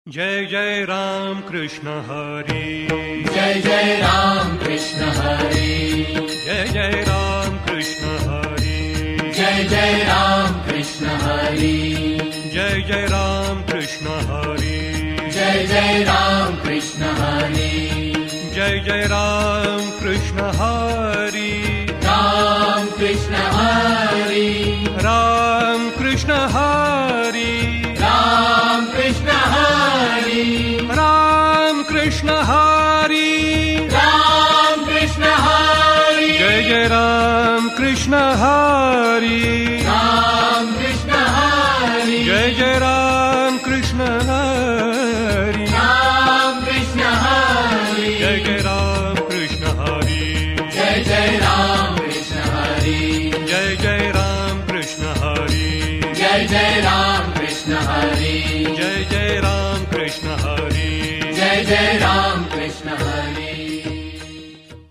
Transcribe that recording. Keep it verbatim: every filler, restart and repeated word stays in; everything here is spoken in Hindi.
जय जय राम कृष्ण हरि। जय जय राम कृष्ण हरि। जय जय राम कृष्ण हरि। जय जय राम कृष्ण हरि। जय जय राम कृष्ण हरि। जय जय राम कृष्ण हरि। जय जय राम कृष्ण हरि। राम कृष्ण हरि। राम कृष्ण हरि। राम कृष्ण हरि। राम कृष्ण हरि। राम कृष्ण हरि। जय जय राम कृष्ण हरि। राम कृष्ण हरि। जय जय राम कृष्ण हरि। राम कृष्ण हरि। जय जय राम कृष्ण हरि। जय जय राम कृष्ण हरि। जय जय राम कृष्ण हरि। जय जय राम कृष्ण हरि। जय जय राम कृष्ण हरि। जय जय राम